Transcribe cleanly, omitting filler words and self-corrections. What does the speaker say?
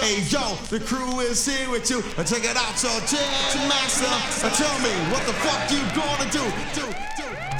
Hey yo, the crew is here with you. Check it out, so Jam Master. Tell me what the fuck you gonna do?